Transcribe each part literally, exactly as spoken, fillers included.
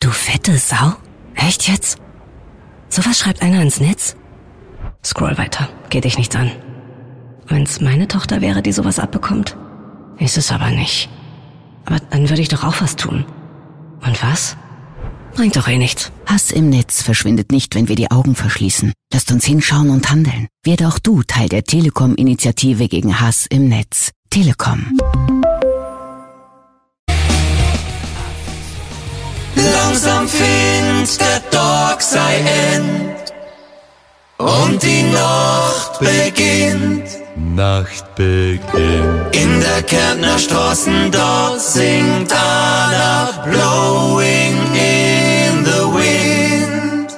Du fette Sau? Echt jetzt? Sowas schreibt einer ins Netz? Scroll weiter, geht dich nichts an. Wenn's meine Tochter wäre, die sowas abbekommt? Ist es aber nicht. Aber dann würde ich doch auch was tun. Und was? Bringt doch eh nichts. Hass im Netz verschwindet nicht, wenn wir die Augen verschließen. Lasst uns hinschauen und handeln. Werde auch du Teil der Telekom-Initiative gegen Hass im Netz. Telekom. Langsam findet der Tag sein End und die Nacht beginnt. Nacht beginnt. In der Kärntner Straßen, da singt einer Blowing in the Wind.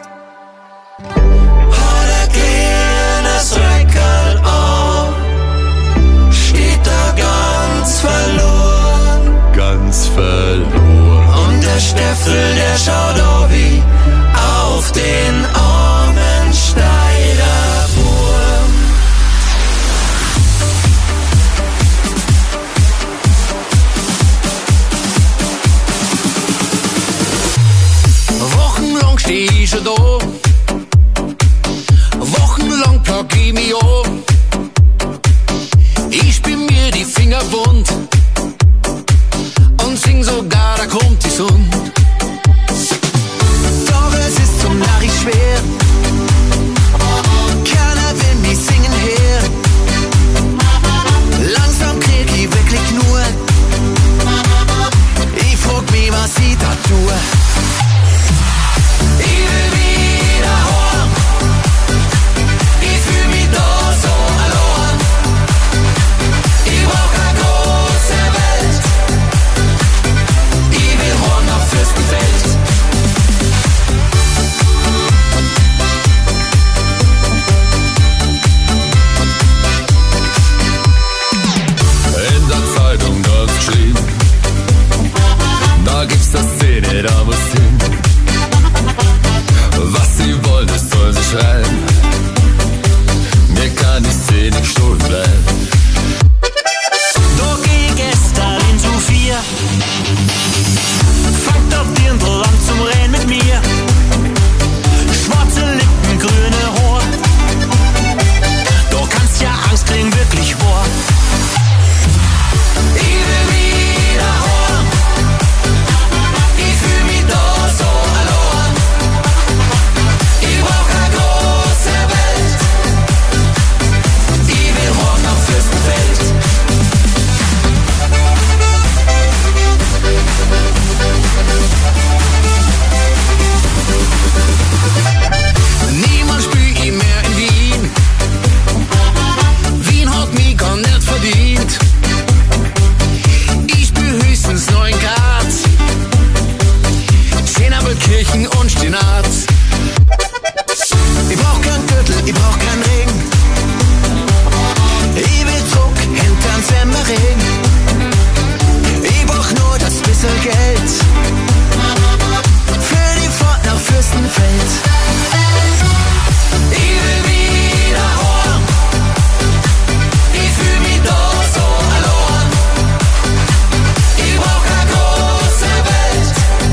Hat ein kleines Röckerl an, steht da ganz verloren. Ganz verloren. Und der Steffel, der schaut auch wie auf den armen Schneiderwurm. Wochenlang steh ich schon da, wochenlang pack ich mich an. Ich bin mir die Finger wund und sing sogar, da kommt die Sonne. Doch es ist zum Narri schwer, keiner will mich singen her. Langsam krieg ich wirklich nur, ich frag mich, was ich da tue. Ich will wieder heim, ich fühl mich da so allein. Ich brauch eine große Welt, ich will heim nach Fürstenfeld. In der Zeitung dort geschrieben, da gibt's das Szene, da muss hin. Was sie wollen, das soll sie schreiben. Mir kann die Szene gestohlen bleiben. Da geh ich gestern in Sophia, fangt der Dirndl an zum Rennen mit mir. Schwarze Lippen, grüne Haar, da kannst ja Angst kriegen, wirklich wahr. Ich will wieder heim, ich fühl mich da so allein. Ich brauch eine große Welt, ich will heim nach Fürstenfeld. Niemand spür ich mehr in Wien. Wien hat mich gar nicht verdient. Ich spür höchstens neun Grad. Zehnerbeckirchen und Stinat. Ich brauch keinen Gürtel, ich brauch keinen Regen. Ich will Druck hinterm Semmering. Ich brauch nur das bisschen Geld für die Fahrt nach Fürstenfeld. Ich will wieder heim, ich fühl mich da so allein. Ich brauch eine große Welt,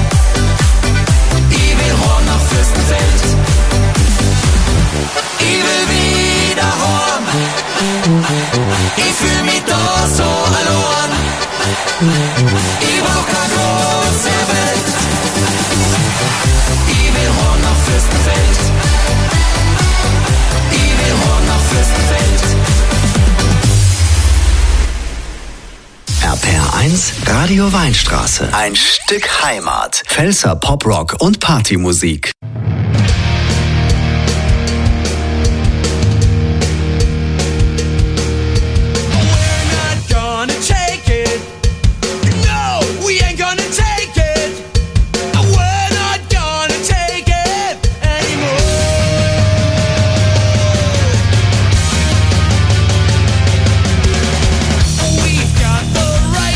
ich will heim nach Fürstenfeld. Ich will wieder heim, ich fühl mich da so allein. Ich brauch eine große Welt, ich will heim nach Fürstenfeld. Ich will heim nach Fürstenfeld. R P R eins Radio Weinstraße. Ein Stück Heimat. Pfälzer Poprock und Partymusik.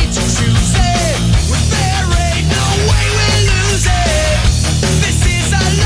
This is a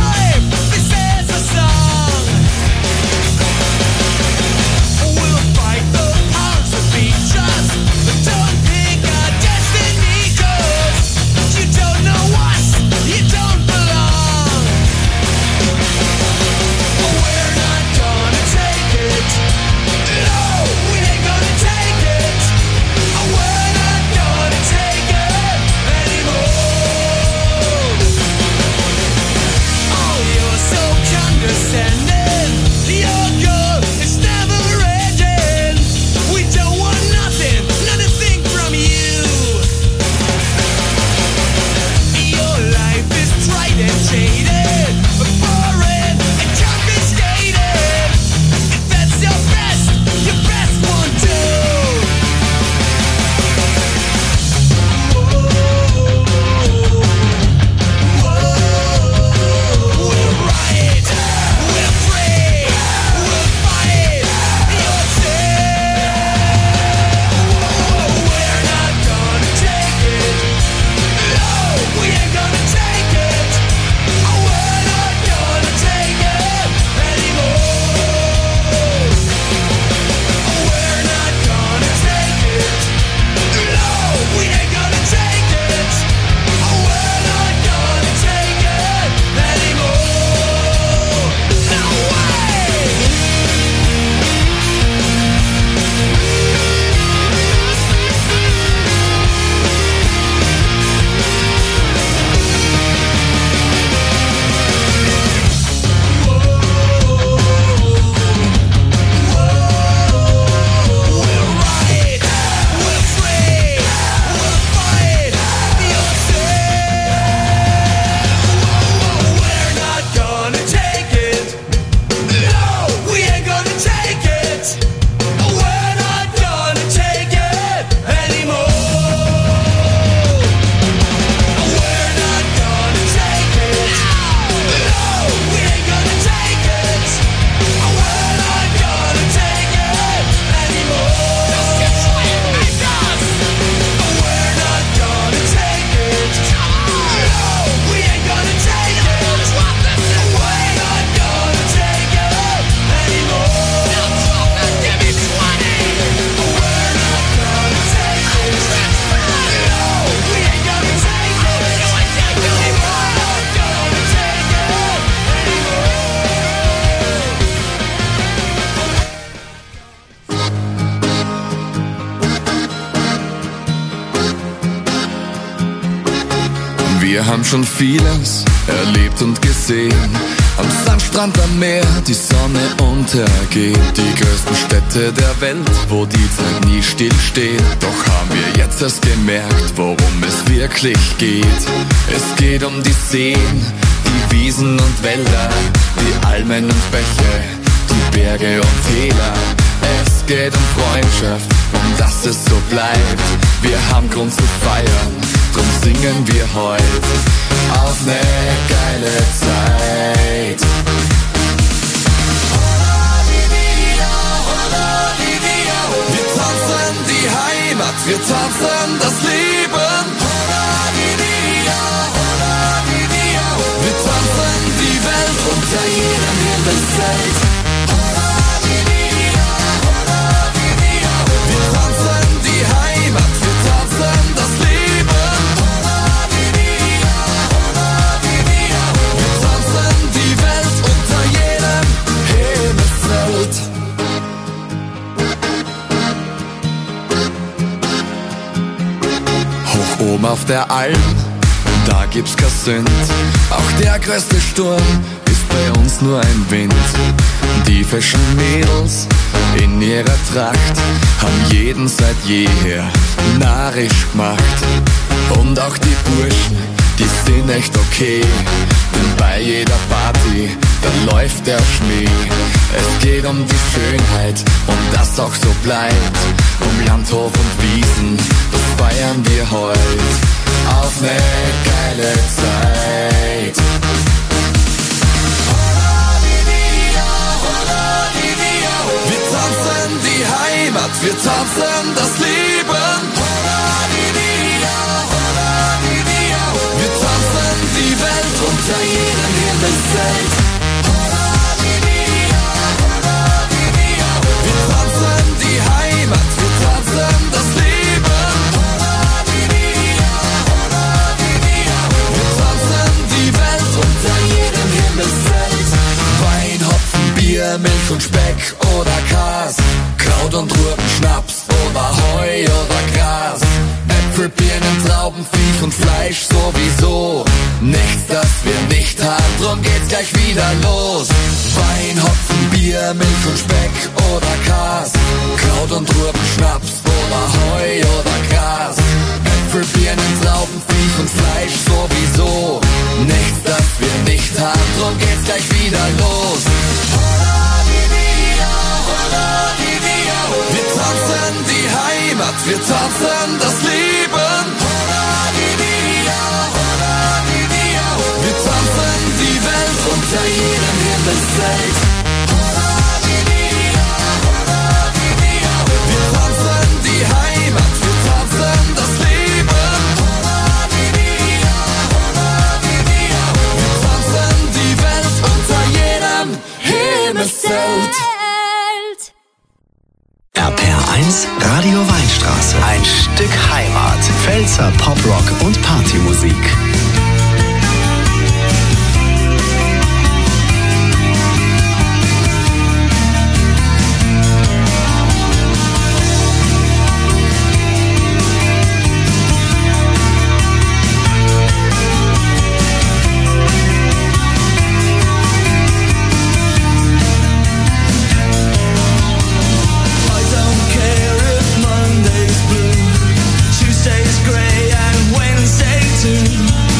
Wir haben schon vieles erlebt und gesehen. Am Sandstrand, am Meer, die Sonne untergeht. Die größten Städte der Welt, wo die Zeit nie stillsteht. Doch haben wir jetzt erst gemerkt, worum es wirklich geht. Es geht um die Seen, die Wiesen und Wälder, die Almen und Bäche, die Berge und Täler. Es geht um Freundschaft, um dass es so bleibt. Wir haben Grund zu feiern, drum singen wir heut auf ne geile Zeit. Wir tanzen die Heimat, wir tanzen das Leben. Wir tanzen die Welt unter jedem Himmelszelt. Wir tanzen die Heimat, wir tanzen das Leben. Wir tanzen die Welt unter jedem Himmelszelt. Hoch oben auf der Alm, da gibt's kein Sünd. Auch der größte Sturm ist bei uns nur ein Wind. Die frischen Mädels in ihrer Tracht haben jeden seit jeher narrisch gemacht. Und auch die Burschen, die sind echt okay. Denn bei jeder Party, da läuft der Schnee. Es geht um die Schönheit und das auch so bleibt. Um Landhof und Wiesen, das feiern wir heut auf ne geile Zeit. Wir tanzen die Heimat, wir tanzen das Leben. Wir tanzen die Welt unter jedem Himmelszelt. Wir tanzen die Heimat, wir tanzen das Leben. Wir tanzen die Welt unter jedem Himmelszelt. Wein, Hopfen, Bier, Milch und Speck oder Kas, Kraut und Rüben, Schnaps oder Heu oder Gras. Äpfel, Birnen, Trauben, Viech und Fleisch sowieso. Nichts, das wir nicht haben, drum geht's gleich wieder los. Wein, Hopfen, Bier, Milch und Speck oder Kas, Kraut und Rüben, Schnaps oder Heu oder Gras. Äpfel, Birnen, Trauben, Viech und Fleisch sowieso. Nichts, das wir nicht haben, drum geht's gleich wieder los. Wir tanzen die Heimat, wir tanzen das Leben. Wir tanzen die Welt unter jedem Himmelszelt. Wir tanzen die Heimat, wir tanzen das Leben. Wir tanzen die Welt unter jedem Himmelszelt. R P R eins Radio Weinstraße. Ein Stück Heimat. Pfälzer Poprock und Partymusik. Tuesday's grey and Wednesday too.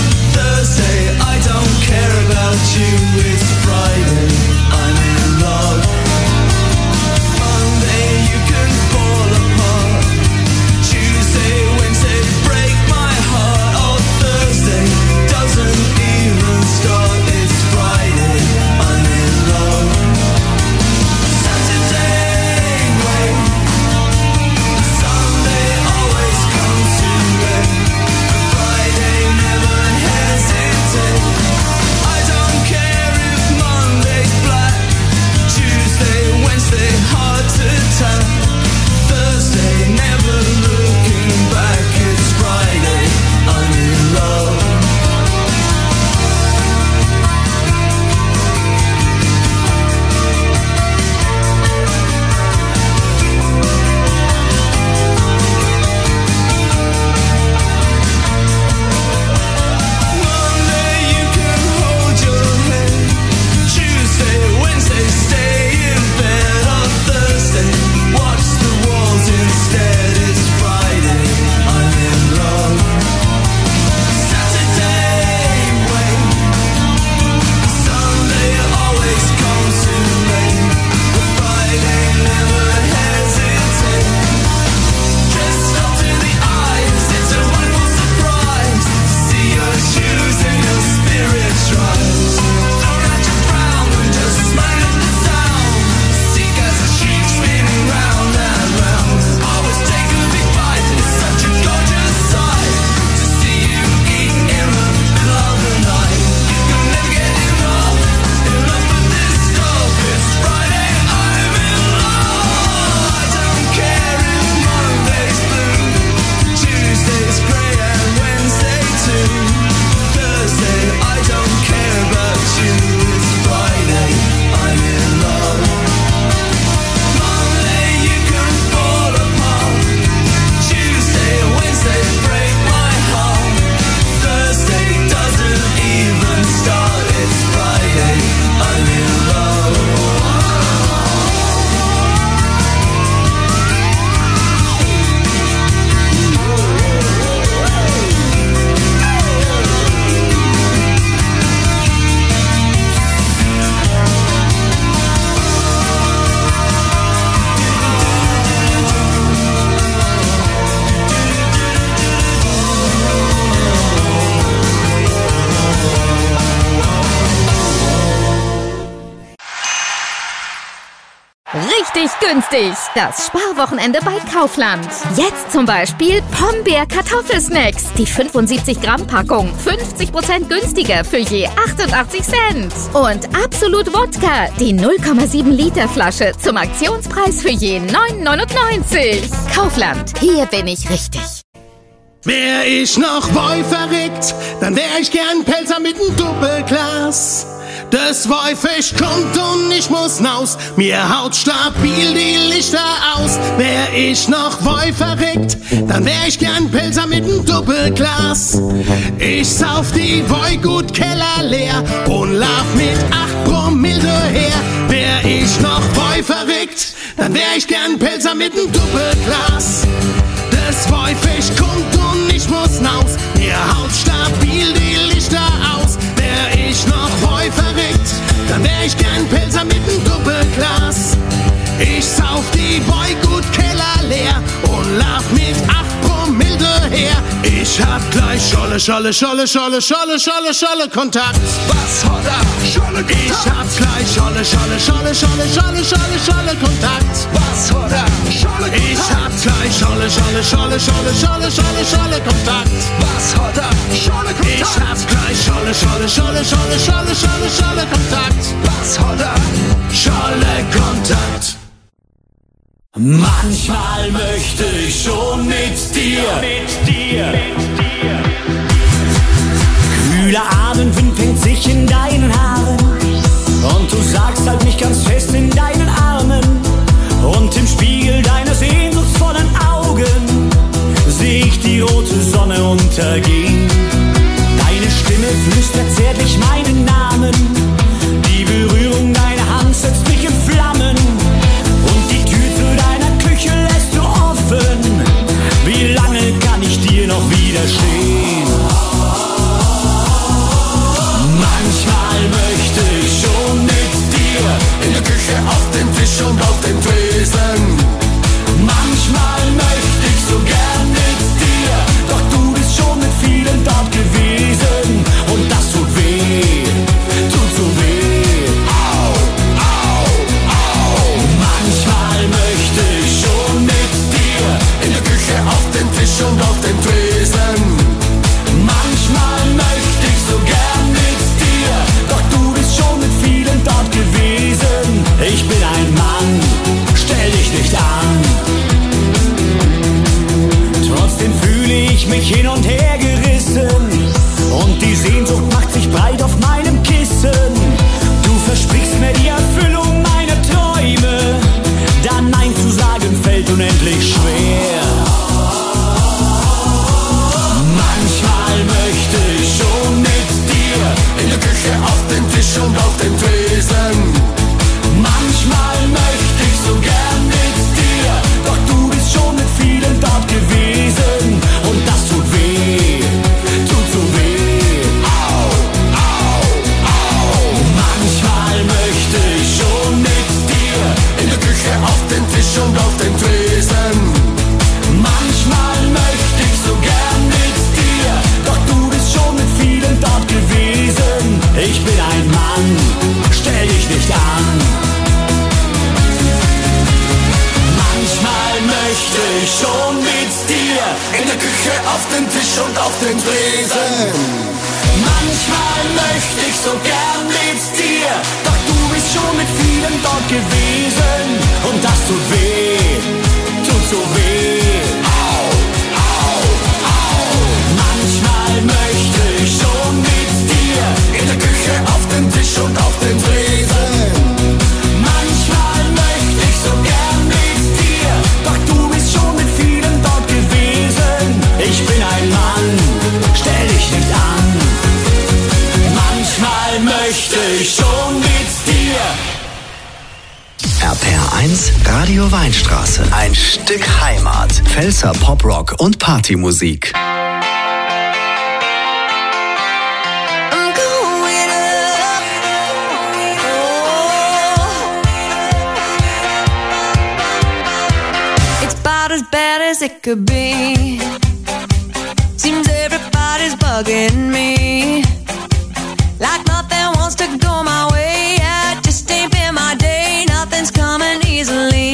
richtig günstig. Das Sparwochenende bei Kaufland. Jetzt zum Beispiel Pombeer Kartoffelsnacks. Die fünfundsiebzig Gramm Packung. fünfzig Prozent günstiger für je achtundachtzig Cent. Und Absolut Wodka. Die null Komma sieben Liter Flasche zum Aktionspreis für je neun neunundneunzig. Kaufland. Hier bin ich richtig. Wär ich noch Boy verrückt, dann wär ich gern Pelzer mit nem Doppelglas. Das Wolfisch kommt und ich muss naus, mir haut stabil die Lichter aus. Wär ich noch Boy verrückt, dann wär ich gern Pelzer mit nem Doppelglas. Ich sauf die Boy gut Keller leer und lauf mit acht Promille her. Wär ich noch Boy verrückt, dann wär ich gern Pelzer mit nem Doppelglas. Das Wolfisch kommt und ich muss naus, mir haut stabil die Lichter aus. Wär ich noch Boy verrückt, dann wär ich gern Pelzer mit nem Doppelglas. Ich sauf die Boy gut Keller leer und lauf mit acht Promille her. Ich hab gleich Scholle, Scholle, Scholle, Scholle, Scholle, Scholle, Scholle Kontakt. Was hat er? Scholle Kontakt. Ich hab gleich Scholle, Scholle, Scholle, Scholle, Scholle, Scholle, Scholle Kontakt. Was hat er? Scholle Kontakt. Ich hab gleich Scholle, Scholle, Scholle, Scholle, Scholle, Scholle, Scholle Kontakt. Was hat er? Scholle Kontakt. Ich hab gleich Scholle, Scholle, Scholle, Scholle, Scholle, Scholle, Scholle Kontakt. Was hat er? Scholle Kontakt. Manchmal möchte ich schon mit dir, mit dir, mit dir. Kühler Abendwind fängt sich in deinen Haaren und du sagst halt mich ganz fest in deinen Armen. Und im Spiegel deiner sehnsuchtsvollen Augen seh ich die rote Sonne untergehen. Deine Stimme flüstert zärtlich meinen Namen, die Berührung deiner Hand setzt mich in Flammen. Und die Tür zu deiner Küche lässt du offen. Wie lange kann ich dir noch widerstehen? Manchmal möchte ich schon mit dir in der Küche, auf dem Tisch und auf dem Tresen. Manchmal möchte ich so gern mit dir, doch du bist schon mit vielen dort gewesen. Und das tut weh, tut so weh. Au, au, au. Manchmal möchte ich schon mit dir in der Küche, auf dem Tisch und auf dem Tresen. Manchmal möchte ich so gern mit dir, doch du bist schon mit vielen dort gewesen. Ich bin ein Mann, stell dich nicht an. Trotzdem fühle ich mich hin und her gerissen und die Sehnsucht macht sich breit auf meinem Kissen. Du versprichst mir die Erfüllung meiner Träume, dann Nein zu sagen fällt unendlich schwer. Manchmal möchte ich schon mit dir in der Küche, auf dem Tisch und auf dem Tresen. Manchmal möchte ich so gern mit dir, doch du bist schon mit vielen dort gewesen. Und das tut weh, tut so weh. Au, au, au. Manchmal möchte ich schon mit dir in der Küche, auf dem Tisch und auf dem Tresen. Manchmal möchte ich so gern mit dir, doch du bist schon mit vielen dort gewesen. Ich bin ein Mann, stell dich nicht an. Manchmal möchte ich schon mit dir in der Küche, auf dem Tisch und auf dem Tresen. Manchmal möchte ich so gern mit dir, doch du bist schon mit vielen dort gewesen. Und das tut weh, tut so weh. Au, au, au. Manchmal möchte ich schon mit dir in der Küche, auf dem Tisch und auf dem Tresen. Manchmal möchte ich so gern mit dir, doch du bist schon mit vielen dort gewesen. Ich bin ein Mann, stell dich nicht an. Manchmal möchte ich schon mit dir. R P R eins Radio Weinstraße. Ein Stück Heimat. Pfälzer Poprock und Partymusik. As bad as it could be. Seems everybody's bugging me. Like nothing wants to go my way. Yeah, it just ain't been my day. Nothing's coming easily.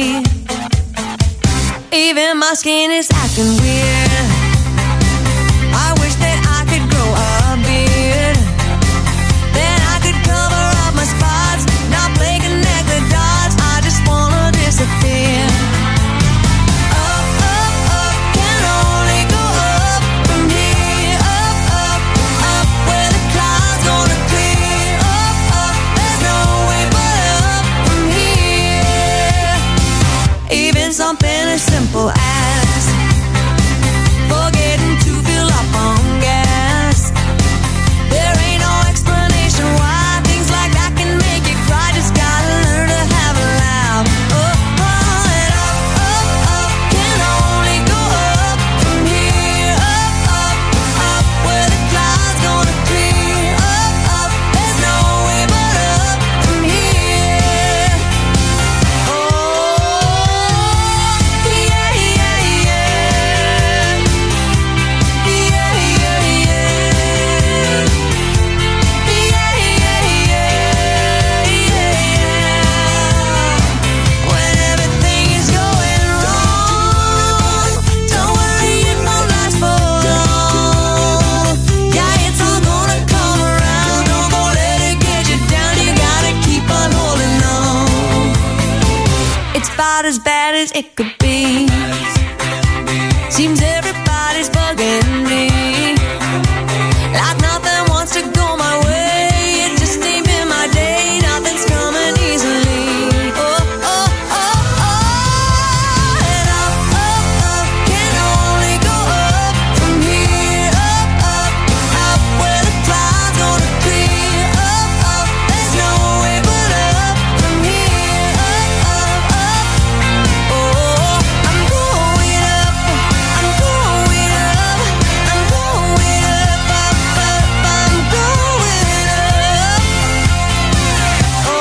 about as bad as it could be. Seems everybody's bugging me. Like nothing wants to go my way. It just ain't been my day. Nothing's coming easily. Oh, oh, oh, oh. And up, up, up. Can only go up from here. Up, up, up. Where the clouds gonna clear. Up, up. There's no way but up from here. Up, up, up. Oh, I'm going up. I'm going up. I'm going up, up, up. I'm going up. Oh,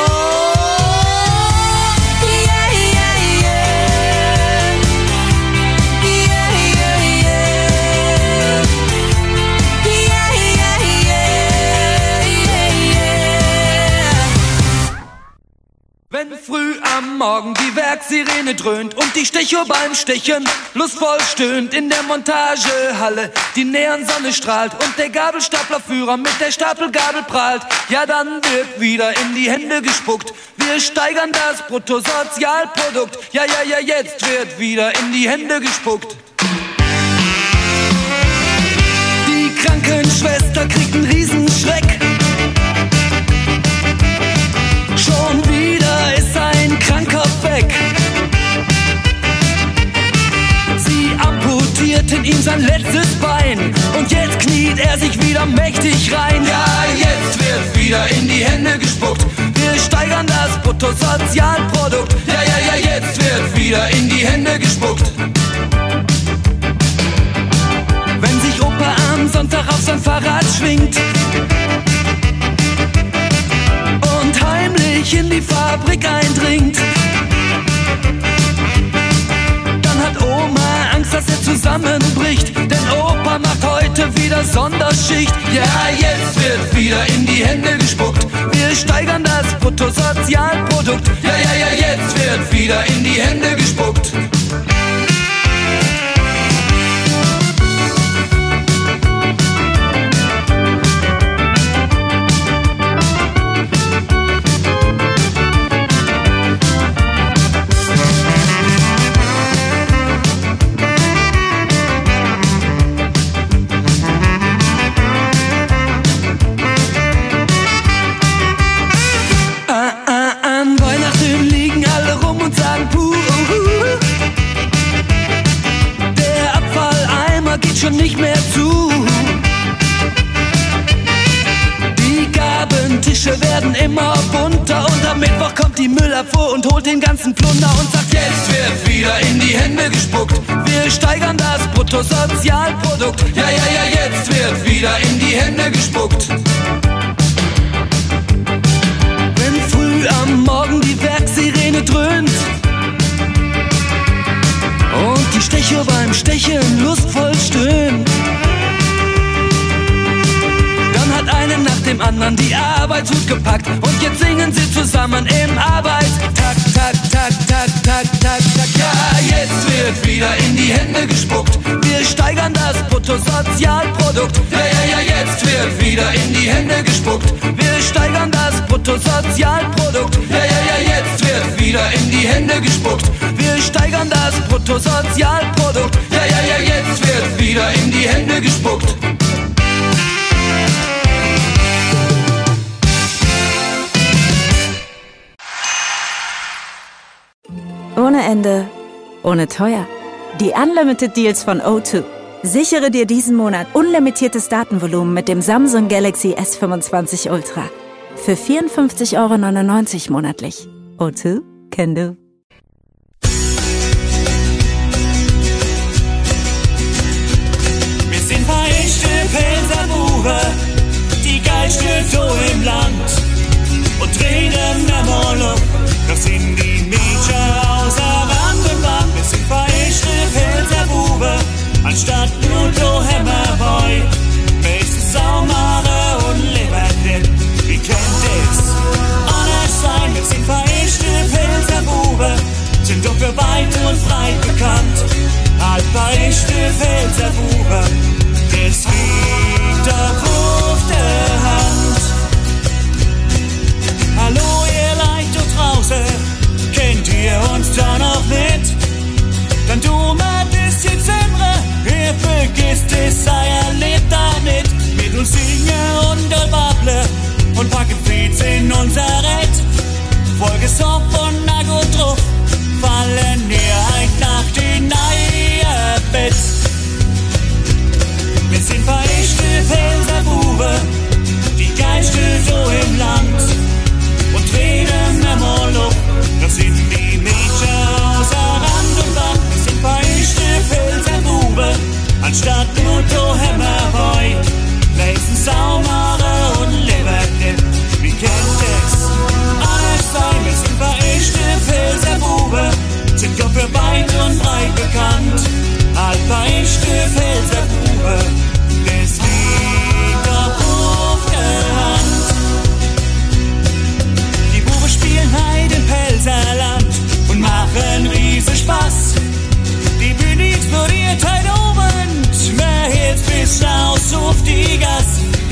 yeah, yeah, yeah. Yeah, yeah, yeah. Yeah, yeah, yeah, yeah. Wenn früh am Morgen die Werksirene dröhnt und die Stechuhr beim Stechen lustvoll stöhnt in der Montagehalle, die Neonsonne strahlt und der Gabelstaplerführer mit der Stapelgabel prahlt, ja dann wird wieder in die Hände gespuckt. Wir steigern das Bruttosozialprodukt, ja, ja, ja, jetzt wird wieder in die Hände gespuckt. Die Krankenschwester kriegt einen Riesenschreck. Schon wieder ist ein Kranker weg. Sie amputierten ihm sein letztes Bein und jetzt kniet er sich wieder mächtig rein. Ja, jetzt wird wieder in die Hände gespuckt. Wir steigern das Bruttosozialprodukt. Ja, ja, ja, jetzt wird wieder in die Hände gespuckt. Wenn sich Opa am Sonntag auf sein Fahrrad schwingt und heimlich in die Fabrik eindringt, dann hat Oma Angst, dass er zusammenbricht, denn Opa macht heute wieder Sonderschicht. Ja, jetzt wird wieder in die Hände gespuckt. Wir steigern das Bruttosozialprodukt. Ja, ja, ja, jetzt wird wieder in die Hände gespuckt. Schon nicht mehr zu. Die Gabentische werden immer bunter und am Mittwoch kommt die Müllabfuhr und holt den ganzen Plunder und sagt, jetzt wird wieder in die Hände gespuckt. Wir steigern das Bruttosozialprodukt. Ja, ja, ja, jetzt wird wieder in die Hände gespuckt. Wenn früh am Morgen die Werksirene dröhnt und die Stechuhr beim Stechen lustvoll stöhnt, dann hat einen nach dem anderen die Arbeitshut gepackt und jetzt singen sie zusammen im Arbeitstakt, tak, tak, tak, tak, tak, tak. Ja, jetzt wird wieder in die Hände gespuckt. Wir steigern das Bruttosozialprodukt. Ja, ja, ja, jetzt wird wieder in die Hände gespuckt. Wir steigern das Bruttosozialprodukt. Ja, ja, ja, jetzt wird wieder in die Hände gespuckt. Wir steigern das Bruttosozialprodukt. Ja, ja, ja, jetzt wird wieder in die Hände gespuckt. Ohne Ende, ohne teuer. Die Unlimited Deals von O zwei. Sichere dir diesen Monat unlimitiertes Datenvolumen mit dem Samsung Galaxy S fünfundzwanzig Ultra. Für vierundfünfzig Euro neunundneunzig monatlich. O zwei, can do. Wir sind bei echte Pelzerbuche, die geilste Show im Land. Und reden einmal um, das sind die Mädchen aus der Randenbahn. Wir sind bei echte Pelzerbuche, anstatt nur do Hammerboy. Meistens Saumare und Leberkripp, wie kennt es anders sein? Wir sind bei echte Pelzerbuche, sind doch für weit und breit bekannt. Halt bei echte Pelzerbuche, es liegt auf der Hand. Hallo ihr Leute draußen, kennt ihr uns da noch nicht?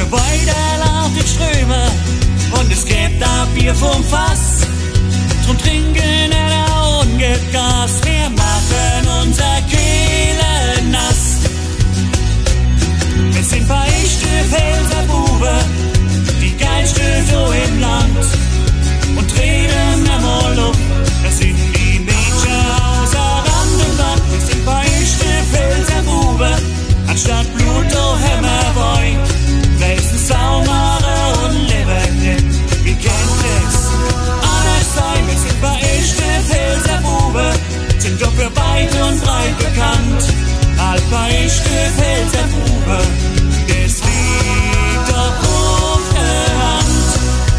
Gebäude laufen die Ströme und es gibt da Bier vom Fass. Drum trinken er und gibt Gas, wir machen unser Kehle nass. Wir sind bei echte Pfälzer die geilste so im Land. Und treten einmal auf, das sind die Mädchen außer Rand und Band. Wir sind bei echte Pfälzer anstatt Blut o Hämmerboy. Da ist ein Saumare und Leberknecht, wie kennt es? Anders sein, wir sind bei echte Pfälzer sind doch für weit und breit bekannt. Halt bei echte Pfälzer das liegt doch auf der Hand.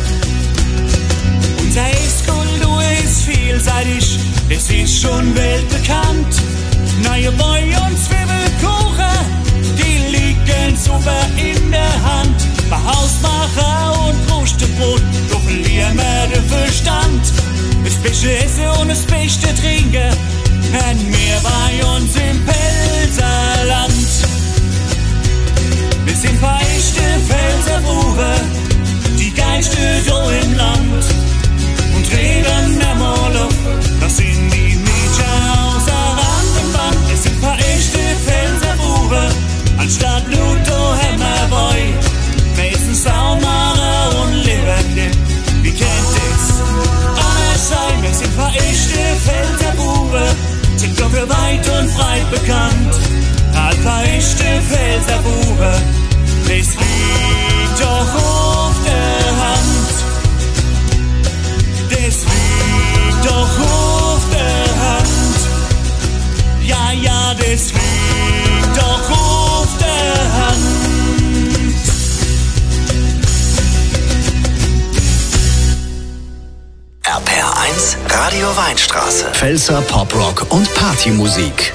Unser Esskultur ist vielseitig, es ist schon weltbekannt. Neue Boy und Zwiebelkuchen, die liegen super in der Hand. Bei Hausmacher und Krustebrot, doch verlieren wir den Verstand. Das beste Essen und das beste Trinken, haben wir bei uns im Pfälzerland. Wir sind bei echte Pfälzer die geilste so im Land. Und reden einmal auf, das sind die Mädchen außer Rand und Band. Wir sind bei echte Pfälzer anstatt Luto Hämmerboy. Mason, Saumare und Leberknecht, wie kennt es? Alles sein, wir sind paar echte Pfälzer sind doch für weit und breit bekannt. Ein paar echte Pfälzer das liegt doch auf der Hand. Das liegt doch auf der Hand. Ja, ja, das liegt doch auf der Hand. R P R eins Radio Weinstraße. Pfälzer Poprock und Partymusik.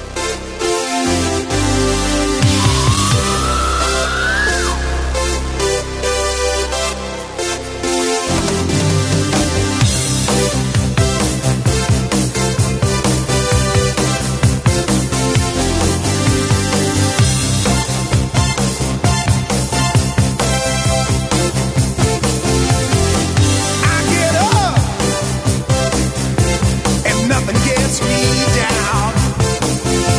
Nothing gets me down.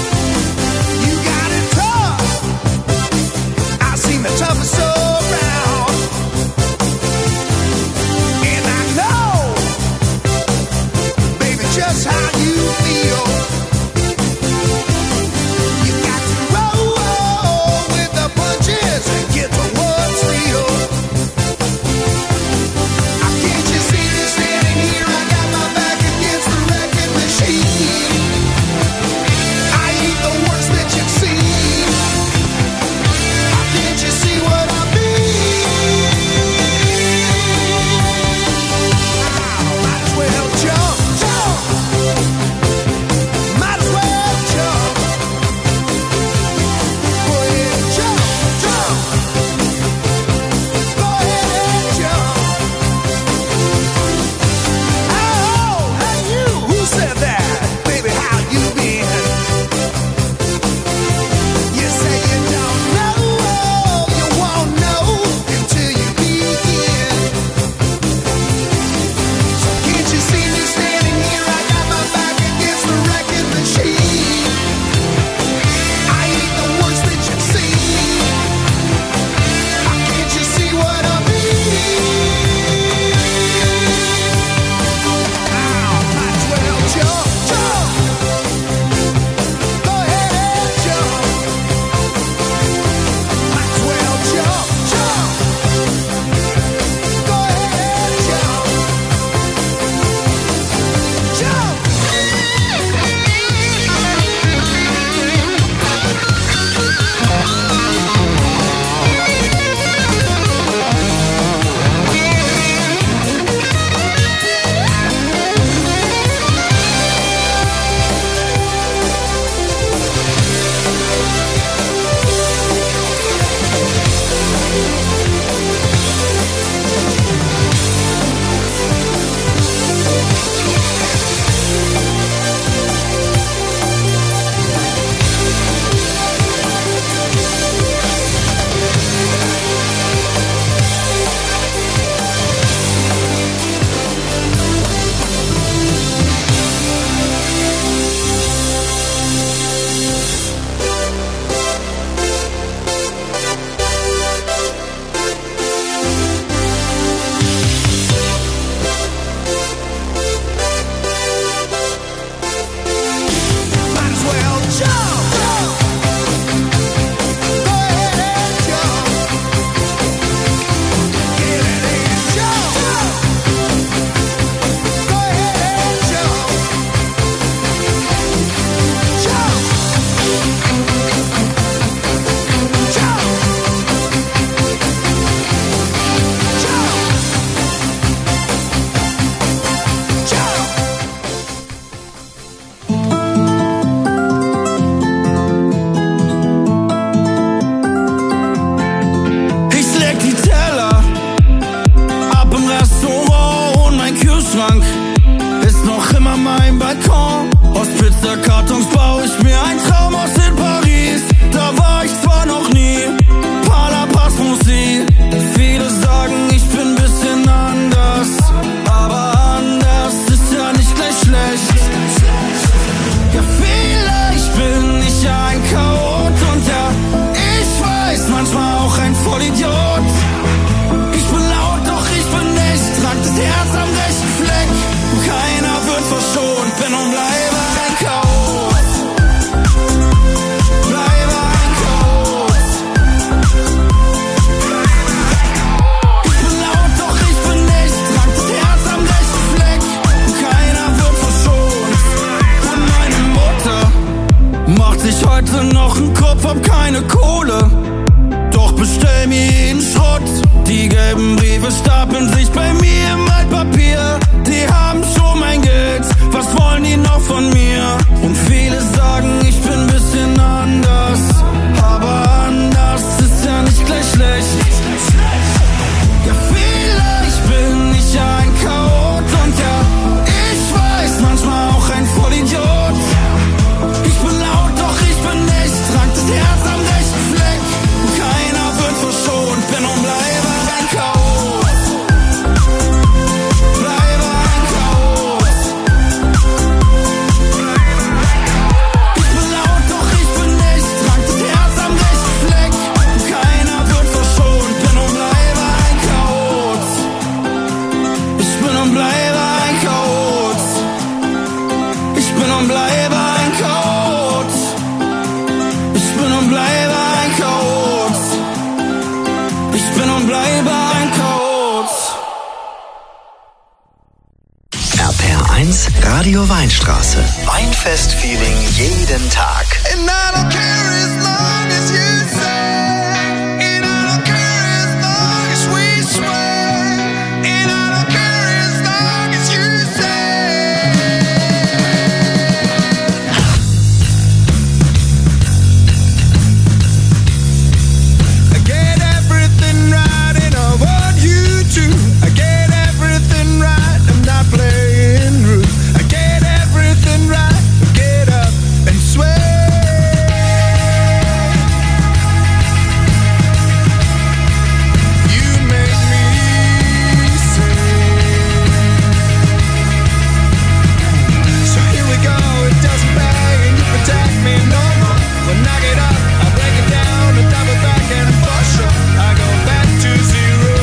das Herz am rechten Fleck. Keiner wird verschont, bin und bleibe ein Chaos. Bleibe ein Chaos. Ich bin laut, doch ich bin nicht. Trag das Herz am rechten Fleck. Keiner wird verschont. Und meine Mutter macht sich heute noch einen Kopf, hab keine Kohle. Doch bestell mir jeden Schrott. Die gelben Briefe stapeln sich bei mir im Altpapier. Die haben schon mein Geld, was wollen die noch von mir? Und viele sagen, ich bin ein bisschen anders. Aber anders ist ja nicht gleich schlecht. Ja, viele, ich bin nicht ein Chaot. Und ja, ich weiß, manchmal auch ein Vollidiot. Ich bin laut, doch ich bin nicht. Trag das Herz am rechten Fleck. Keiner wird verschont, bin und bleibe ein Chaos. Bleibe ein Chaos. Ich bin laut, doch ich bin nicht. Trag das Herz am rechten Fleck. Keiner wird verschont, bin und bleibe ein Chaos. Ich bin und bleibe ein Chaos. Ich bin und bleibe ein Chaos. Ich bin und bleibe ein Chaos. Ich bin und bleibe ein Chaos. R P R eins Radio Weinstraße. Weinfest-Feeling jeden Tag. And I don't care as long as you say. And I don't care as long as we swear. And I don't care as long as you say. I get everything right and I want you to. I get everything right, I'm not playing rude. I get everything right, get up and sway. You make me say. So here we go, it doesn't pay and you protect me no more. When I get up, I break it down and double back and for sure I go back to zero.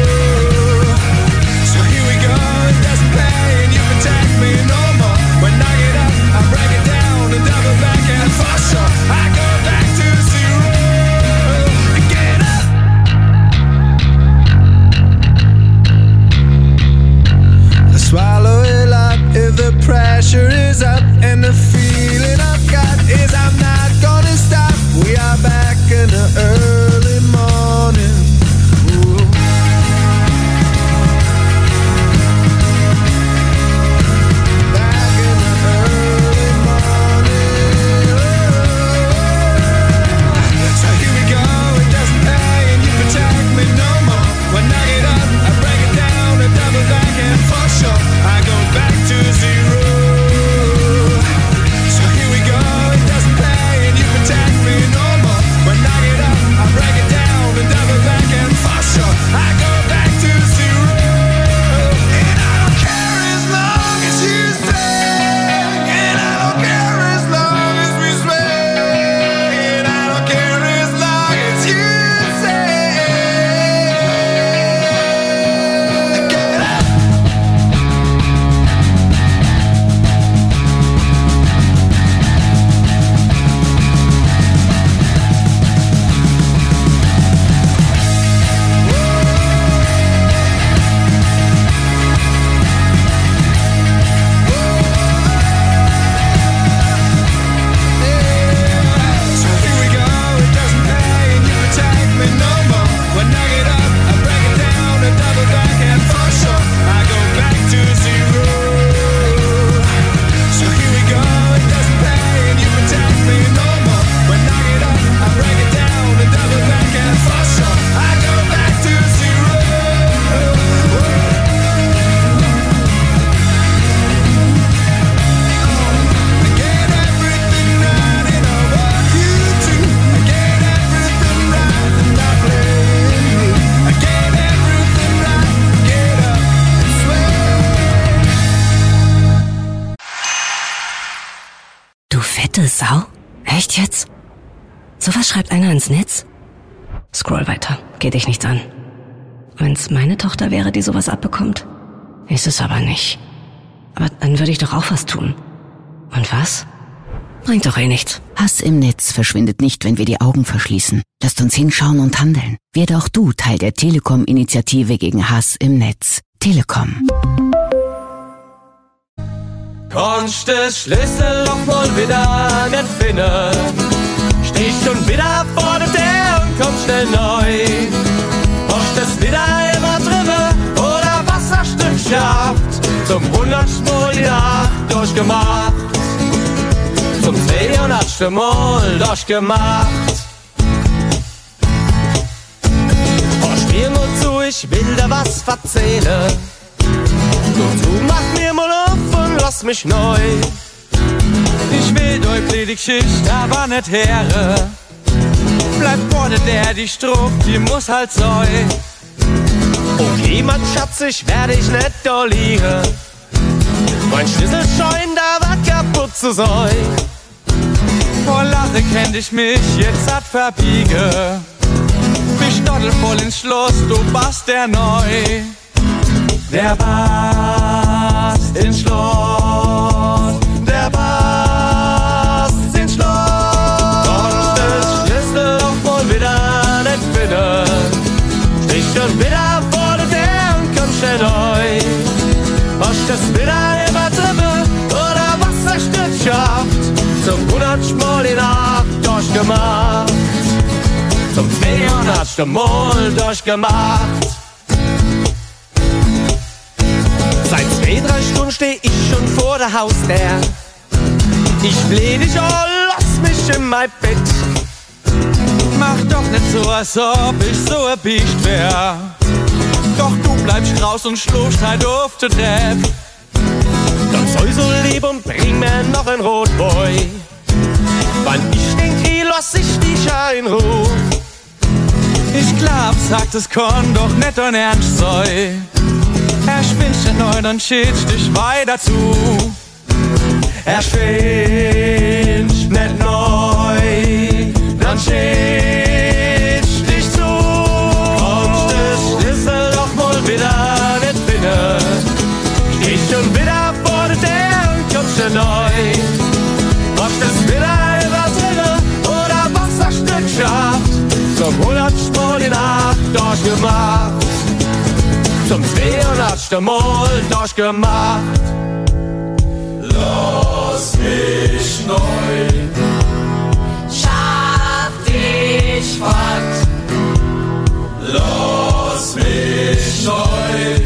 So here we go, it doesn't pay and you protect me no more. When I get up, I break it down and double back and for sure I go back to zero. Get up. I swallow it up if the pressure is up and the feeling I've got is I'm not gonna stop. We are back in the early morning. Ooh. Back in the early morning. So here we go, it doesn't pay and you protect me no more. When I get up, I break it down and double back and for sure I go back to zero. So here we go, it doesn't pay and you protect me no more. When I get up, I break it down and double back and for sure I go back to zero. And I don't care as long as you say. And I don't care as long as we swear. And I don't care as long as you say. Get up. So here we go, it doesn't pay and you protect me no more. When I get up, I break it down and double back and for sure I go back to zero. So here we go, it doesn't pay and you protect me no more. When I get up, I break it down and double back and for sure I go back to zero. I get everything right and I want you to. I get everything right and not playing rude. I get everything right, get up and sway. Du fette Sau? Echt jetzt? Sowas schreibt einer ins Netz? Scroll weiter, geht dich nichts an. Wenn's meine Tochter wäre, die sowas abbekommt, Ist es aber nicht. Aber dann würde ich doch auch was tun. Und was? Bringt doch eh nichts. Hass im Netz verschwindet nicht, wenn wir die Augen verschließen. Lasst uns hinschauen und handeln. Werde auch du Teil der Telekom-Initiative gegen Hass im Netz. Telekom. Kannst das Schlüsselloch mal wieder nicht finden? Steh schon wieder vor der Tür und komm schnell neu. Hast das wieder immer drüber oder was hast du geschafft? Zum hundertsten Mal die Nacht durchgemacht. Zum zweihundertsten Mal durchgemacht. Hörst mir mal zu, ich will dir was verzählen. Du mach mir mal auf und lass mich neu. Ich will euch die Geschichte aber nicht hören. Bleibt vorne der, die struft, die muss halt sein. Okay, mein Schatz, ich werde dich nicht verlieren. Mein Schlüssel scheint aber kaputt zu sein. Vor Lache kennt ich mich, jetzt hat verbiege. Mich stoddel voll ins Schloss, du bist der Neu. Der Bast ins Schloss, der Bast ins Schloss. Kannst das Schlüssel auch mal wieder nicht finden. Steh schon wieder vor der Tür und komm schnell neu. Hast das wieder übertrieben oder was hast du geschafft? Zum hundertsten Mal die Nacht durchgemacht. Zum zweihundertsten Mal durchgemacht. Seit zwei, drei Stunden steh ich schon vor der Haustür. Ich fleh dich an, lass mich in mein Bett. Mach doch nicht so, als ob ich so erbiegt wär. Doch du bleibst raus und schlufst halt auf der Treppe. Dann sei so lieb und bring mir noch ein Rotboy. Wann ich den krieg, lass ich dich in Ruhe. Ich glaub, sagt es kann doch nicht dein Ernst sein. Er spinnt schon neu, dann schätzt dich weiter zu. Er spinnt nicht neu, dann schätzt dich zu. Kommst das Schlüssel doch mal wieder nicht finden. Steh schon wieder vor der Tür und kommst schon neu. Hast das wieder übertrieben oder was hast du geschafft? Zum hundertsten Mal die Nacht durchgemacht. Zum zweihundertsten Mal durchgemacht. Lass mich neu. Schaff dich fort. Lass mich neu.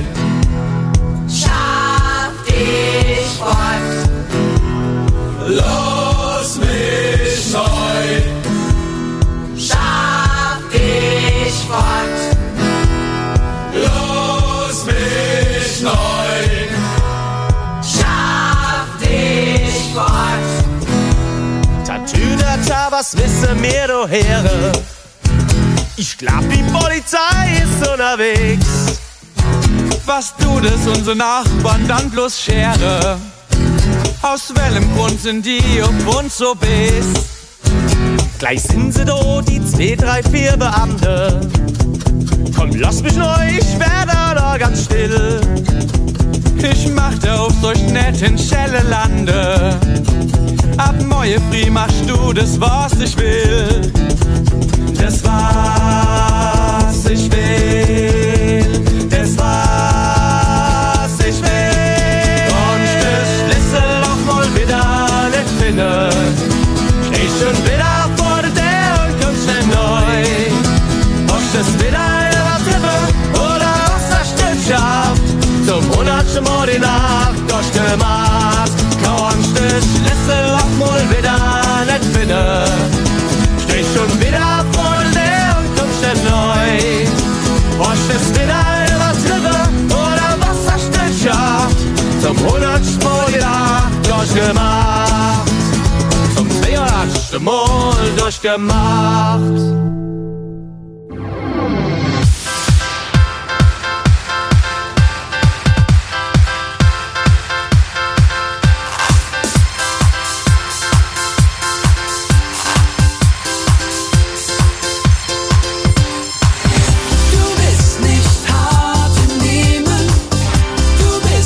Schaff dich fort. Lass mich neu. Schaff dich fort. Lass mich neu. Schaff dich fort. Tatütata, was wissen wir do Herre? Ich glaub, die Polizei ist unterwegs. Was tut es unsere Nachbarn dann bloß Schere? Aus welchem Grund sind die auf uns so bes? Gleich sind sie do, die zwei, drei, vier Beamte. Komm, lass mich neu, ich werde da ganz still. Ich mach da auf solch netten Schelle Lande. Ab morgen früh machst du das, was ich will. Das, was ich will. Das, was ich will. Kannst das Schlüssel auch mal wieder nicht finden. Steh schon wieder vor der Tür und komm schnell neu. Hast das wieder übertrieben oder was hast du geschafft? Zum hundertsten Mal die Nacht durchgemacht. Kannst das Schlüssel auch mal wieder nicht finden. Steh schon wieder vor der Tür und komm schnell neu. Hast das wieder übertrieben oder was hast du geschafft? Zum hundertsten Mal die Nacht durchgemacht. Zum zweihundertsten Mal durchgemacht. Du bist nicht hart im Nehmen. Du bist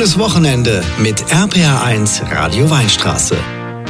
schönes Wochenende mit R P R eins Radio Weinstraße.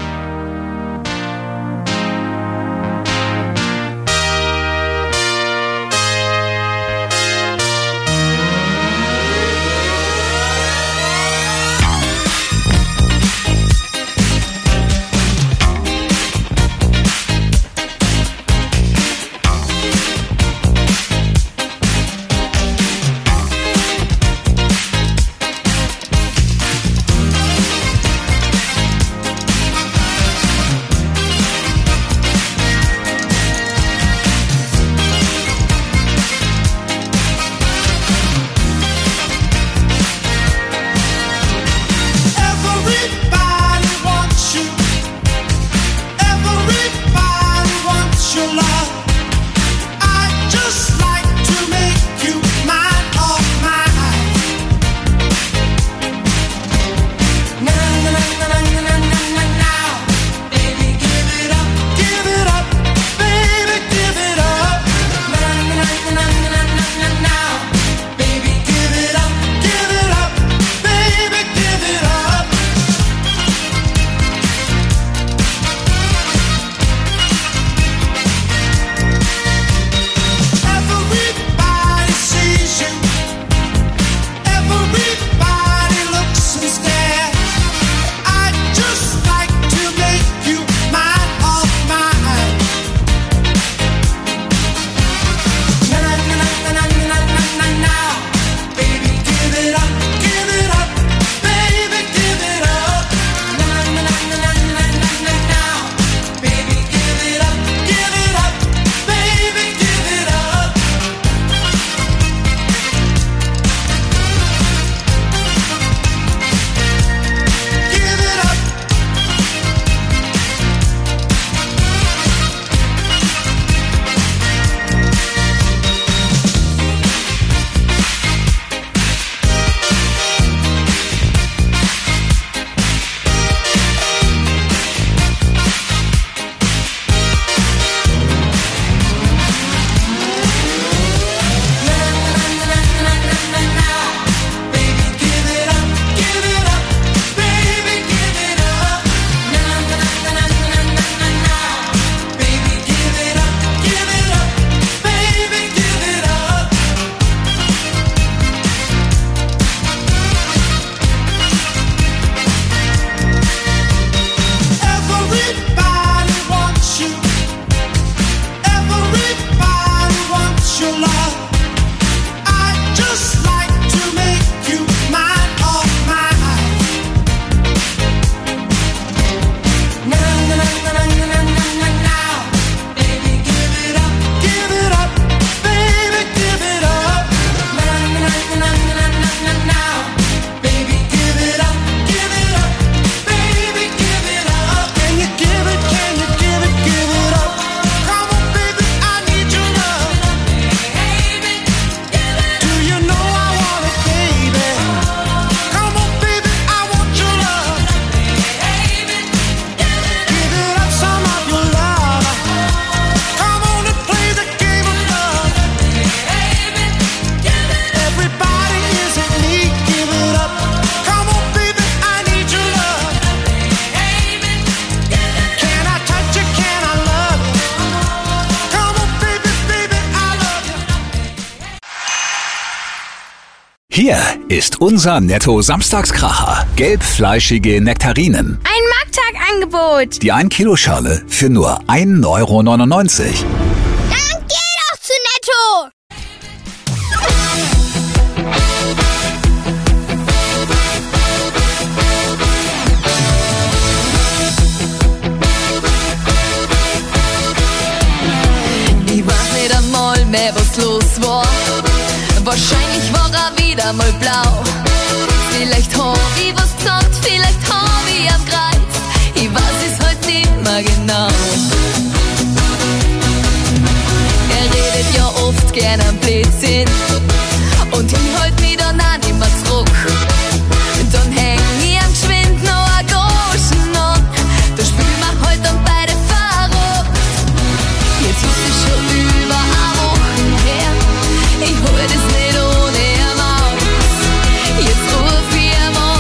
Hier ist unser Netto-Samstagskracher. Gelbfleischige Nektarinen. Ein Markttagangebot. Die ein Kilo Schale für nur ein Euro neunundneunzig. Dann geh doch zu Netto. Ich weiß nicht einmal mehr, was los war. Wahrscheinlich war er wieder mal blau. Vielleicht hab ich was gesagt, vielleicht hab ich am Kreuz. Ich weiß es halt nicht mehr genau. Er redet ja oft gern am Blödsinn und ich halt mich dann auch nicht mehr zurück. Dann häng ich am geschwind noch ein Groschen an. Da spielen wir halt dann beide verrückt. Jetzt ist es schon über eine Woche her. Ich hol das nicht ohne ihn aus. Jetzt ruf ich ihn an.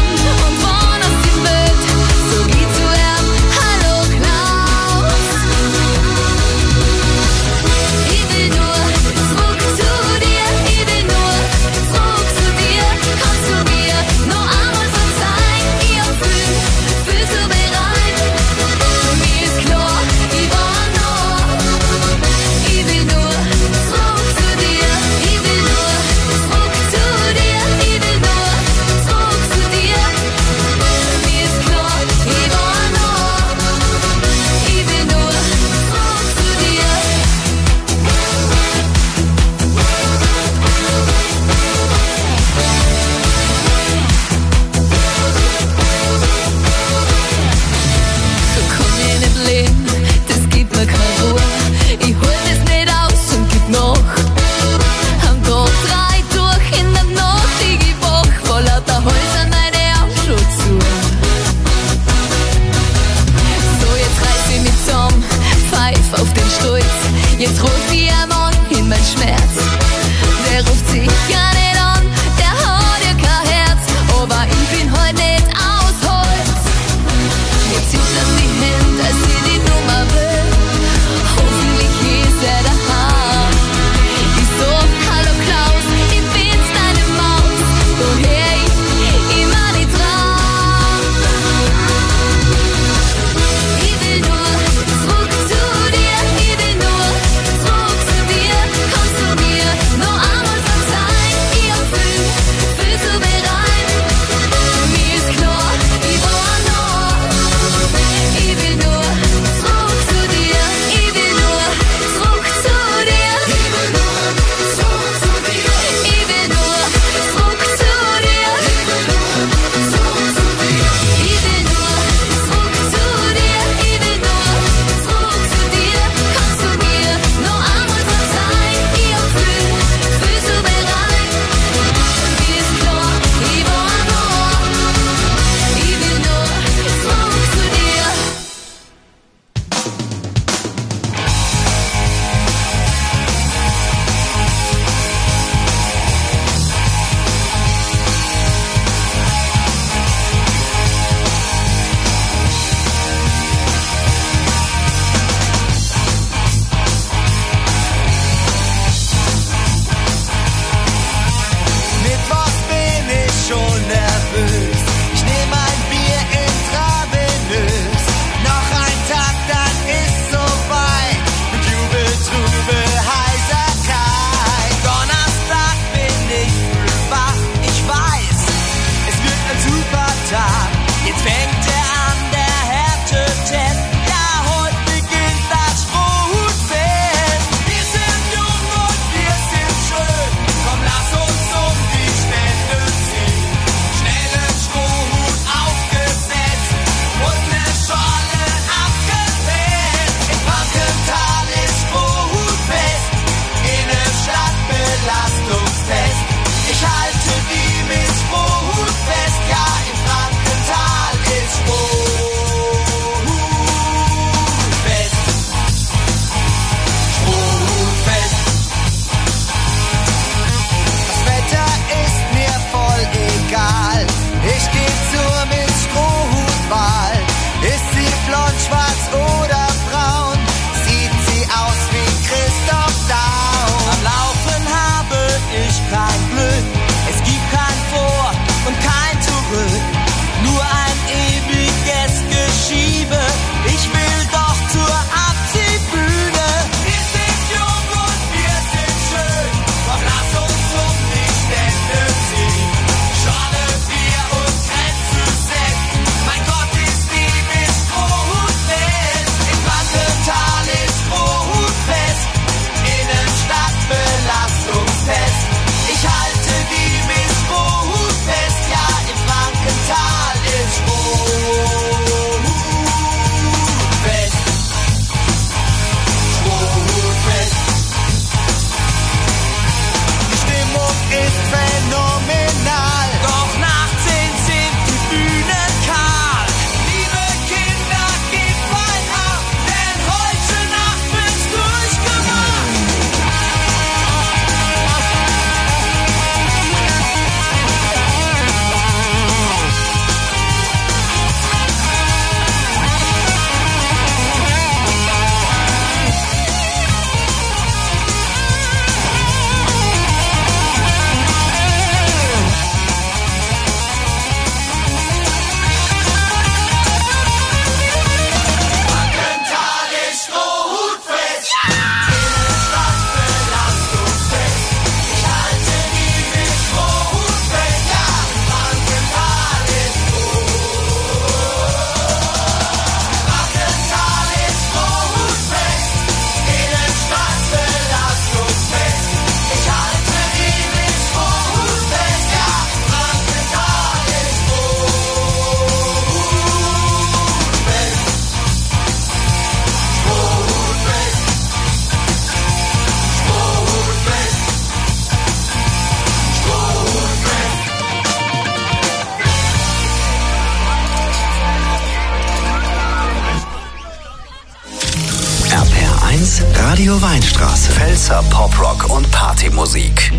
Radio Weinstraße. Pfälzer Poprock und Partymusik.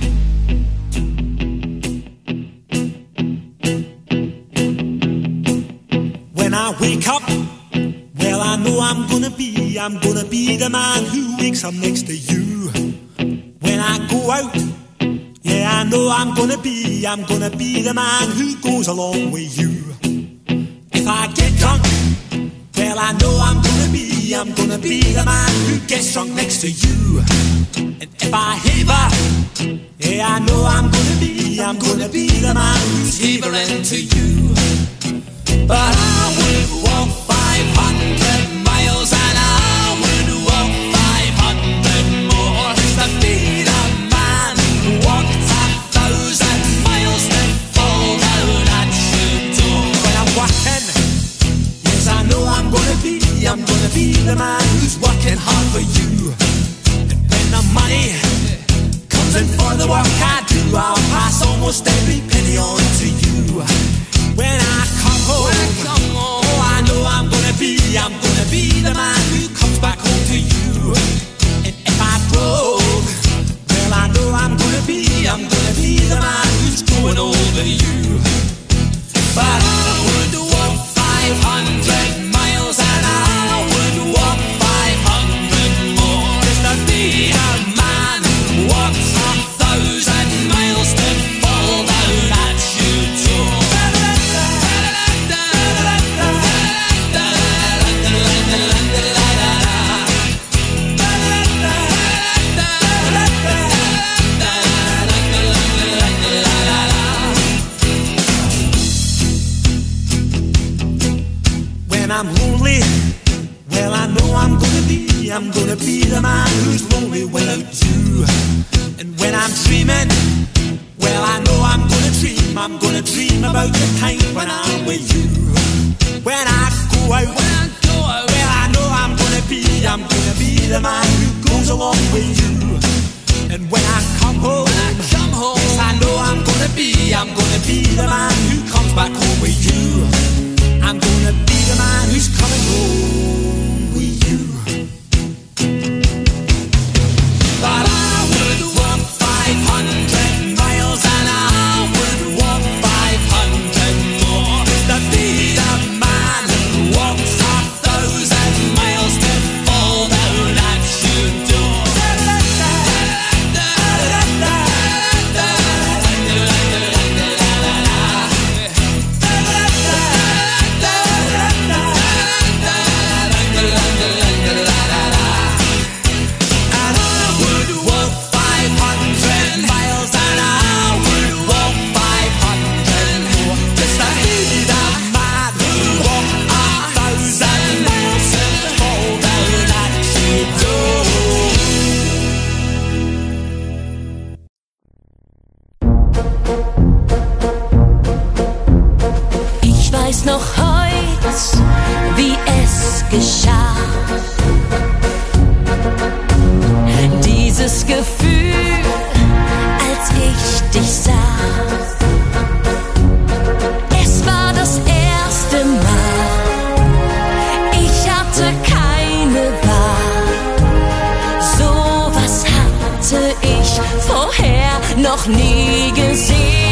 When I wake up, well, I know I'm gonna be, I'm gonna be the man who wakes up next to you. When I go out, yeah, I know I'm gonna be, I'm gonna be the man who goes along with you. If I get drunk, well, I know I'm gonna be, I'm gonna be the man who gets drunk next to you. And if I heaver, yeah, I know I'm gonna be, I'm gonna be the man who's heavering to you. But I would walk five hundred miles and I would walk five hundred more just to be the man who walked a thousand miles to fall down at your door. When I'm walking, yes, I know I'm gonna be, I'm gonna be the man who's working hard for you. And when the money comes in for the work I do, I'll pass almost every penny on to you. When I come home, when I come home, oh, I know I'm gonna be, I'm gonna be the man who comes back home to you. And if I broke, well, I know I'm gonna be, I'm gonna be the man who's going over you. But I would walk five hundred miles and I would walk five hundred more just to be a man who walks a thousand miles to fall down at your door. When I'm lonely, well, I know I'm gonna be, I'm gonna be the man who's lonely without you. And when I'm dreaming, well, I know I'm gonna dream, I'm gonna dream about the time when I'm with you. When I go out, when I go out, well, I know I'm gonna be, I'm gonna be the man who goes along with you. And when I come home, when I come home, yes, I know I'm gonna be, I'm gonna be the man who comes back home with you. I'm gonna be the man who's coming home with you. But I would walk five hundred miles and I would walk five hundred more just to be the man who walks a thousand miles to fall down at your door. Noch heut, wie es geschah. Dieses Gefühl, als ich dich sah. Es war das erste Mal, ich hatte keine Wahl. So was hatte ich vorher noch nie gesehen.